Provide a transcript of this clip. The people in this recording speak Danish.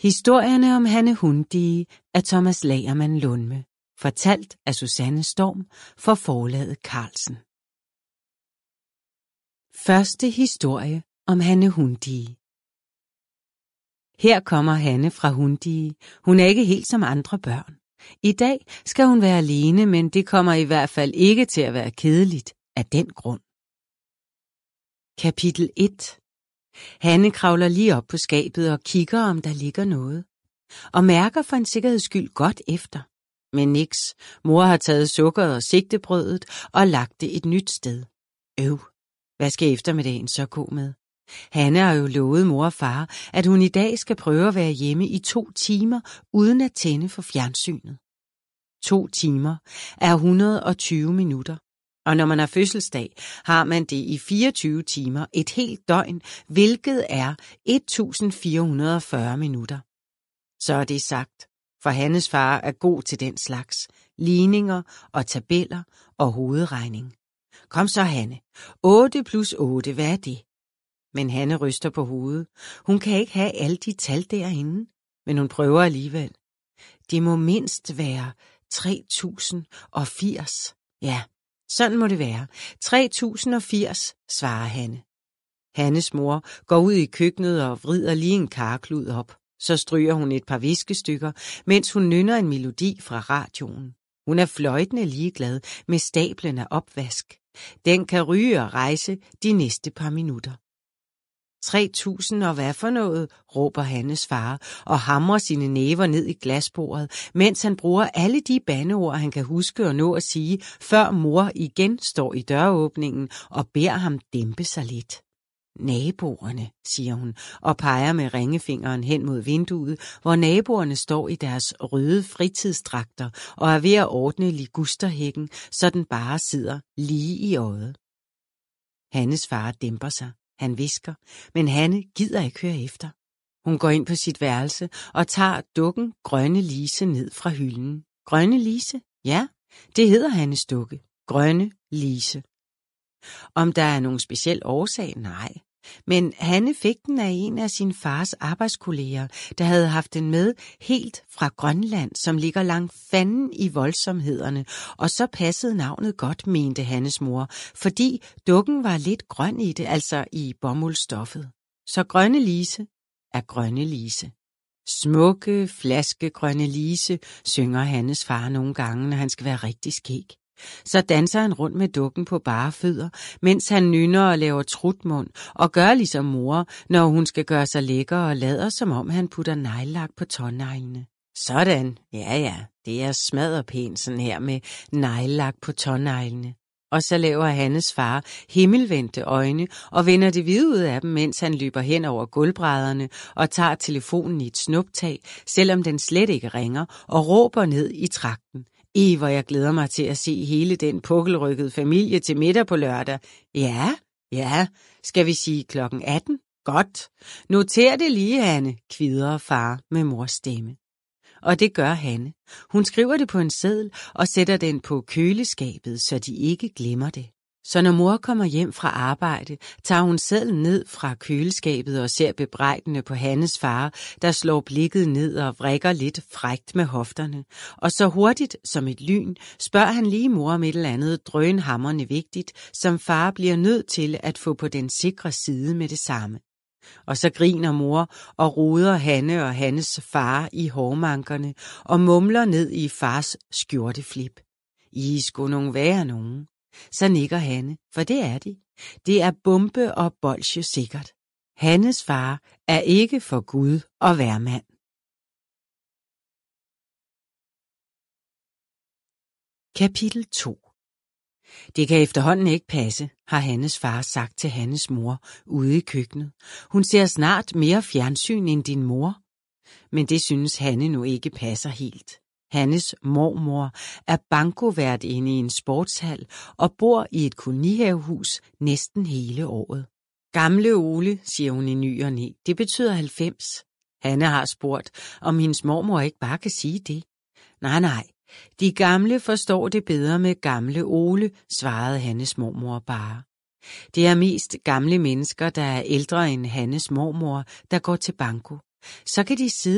Historierne om Hanne Hundige af Thomas Lagermand Lundme. Fortalt af Susanne Storm for forlaget Carlsen. Første historie om Hanne Hundige. Her kommer Hanne fra Hundige. Hun er ikke helt som andre børn. I dag skal hun være alene, men det kommer i hvert fald ikke til at være kedeligt af den grund. Kapitel 1. Hanne kravler lige op på skabet og kigger, om der ligger noget. Og mærker for en sikkerheds skyld godt efter. Men niks. Mor har taget sukkeret og sigtebrødet og lagt det et nyt sted. Hvad skal eftermiddagen så gå med? Hanne har jo lovet mor og far, at hun i dag skal prøve at være hjemme i 2 timer, uden at tænde for fjernsynet. 2 timer er 120 minutter. Og når man har fødselsdag, har man det i 24 timer, et helt døgn, hvilket er 1440 minutter. Så er det sagt, for Hannes far er god til den slags, ligninger og tabeller og hovedregning. Kom så, Hanne. 8 plus 8, hvad er det? Men Hanne ryster på hovedet. Hun kan ikke have alle de tal derinde, men hun prøver alligevel. Det må mindst være 3080. Ja, sådan må det være. 3080, svarer Hanne. Hannes mor går ud i køkkenet og vrider lige en karklud op. Så stryger hun et par viskestykker, mens hun nynner en melodi fra radioen. Hun er fløjtende ligeglad med stablen af opvask. Den kan ryge og rejse de næste par minutter. 3000 og hvad for noget, råber Hannes far og hamrer sine næver ned i glasbordet, mens han bruger alle de bandeord, han kan huske og nå at sige, før mor igen står i døråbningen og beder ham dæmpe sig lidt. Naboerne, siger hun og peger med ringefingeren hen mod vinduet, hvor naboerne står i deres røde fritidsdragter og er ved at ordne ligusterhækken, så den bare sidder lige i øjet. Hannes far dæmper sig. Han hvisker, men Hanne gider ikke høre efter. Hun går ind på sit værelse og tager dukken Grønne Lise ned fra hylden. Grønne Lise? Ja, det hedder Hannes dukke. Grønne Lise. Om der er nogen speciel årsag? Nej. Men Hanne fik den af en af sin fars arbejdskolleger, der havde haft den med helt fra Grønland, som ligger langt fanden i voldsomhederne, og så passede navnet godt, mente Hannes mor, fordi dukken var lidt grøn i det, altså i bomuldstoffet. Så Grønne Lise er Grønne Lise. Smukke, flaskegrønne Lise, synger Hannes far nogle gange, når han skal være rigtig skæg. Så danser han rundt med dukken på bare fødder, mens han nynner og laver trutmund og gør ligesom mor, når hun skal gøre sig lækker og lader, som om han putter neglelak på tåneglene. Sådan, ja, det er smadderpænt sådan her med neglelak på tåneglene. Og så laver Hannes far himmelvendte øjne og vender det hvide ud af dem, mens han løber hen over gulvbrædderne og tager telefonen i et snuptag, selvom den slet ikke ringer, og råber ned i tragten. Hvor jeg glæder mig til at se hele den pukkelrykkede familie til middag på lørdag. Ja, skal vi sige klokken 18? Godt. Noter det lige, Hanne, kvidrer far med mors stemme. Og det gør Hanne. Hun skriver det på en seddel og sætter den på køleskabet, så de ikke glemmer det. Så når mor kommer hjem fra arbejde, tager hun sedlen ned fra køleskabet og ser bebrejdende på Hannes far, der slår blikket ned og vrikker lidt frækt med hofterne. Og så hurtigt som et lyn spørger han lige mor om et eller andet drønhamrende vigtigt, som far bliver nødt til at få på den sikre side med det samme. Og så griner mor og roder Hanne og Hannes far i hårmankerne og mumler ned i fars skjorteflip. I skulle nogen være nogen. Så nikker Hanne, for det er de. Det er bombe og bolsje sikkert. Hannes far er ikke for Gud og hvermand. Kapitel 2. Det kan efterhånden ikke passe, har Hannes far sagt til Hannes mor ude i køkkenet. Hun ser snart mere fjernsyn end din mor. Men det synes Hanne nu ikke passer helt. Hannes mormor er bankovært inde i en sportshal og bor i et kolonihavehus næsten hele året. Gamle Ole, siger hun i ny og næ, det betyder 90. Hanne har spurgt, om hendes mormor ikke bare kan sige det. Nej, de gamle forstår det bedre med gamle Ole, svarede Hannes mormor bare. Det er mest gamle mennesker, der er ældre end Hannes mormor, der går til banko. Så kan de sidde